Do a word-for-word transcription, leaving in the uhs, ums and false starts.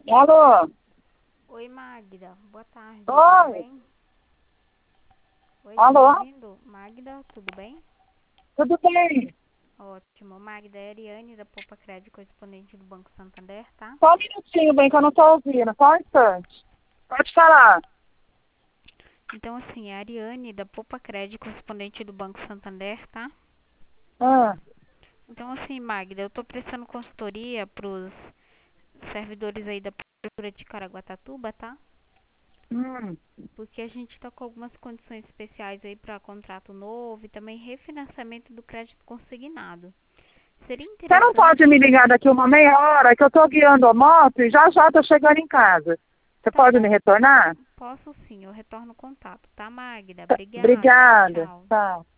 Alô? Oi, Magda. Boa tarde. Tudo Oi? bem? Oi, tá me Alô? ouvindo? Magda, tudo bem? Tudo bem? Ótimo. Magda, é a Ariane da Poupa Crédito, correspondente do Banco Santander, tá? Só um minutinho, bem, que eu não tô ouvindo. Só um instante. Pode falar. Então, assim, é a Ariane da Poupa Crédito, correspondente do Banco Santander, tá? Ah, Então, assim, Magda, eu tô prestando consultoria pros servidores aí da Prefeitura de Caraguatatuba, tá? hum. Porque a gente tá com algumas condições especiais aí para contrato novo e também refinanciamento do crédito consignado. Seria Você não pode me interessante. ligar daqui uma meia hora, que eu tô guiando a moto e já já tô chegando em casa. Você Tá pode me bom, retornar? posso sim, eu retorno o contato, tá, Magda? Tá, Obrigada, obrigada. tchau. Tchau.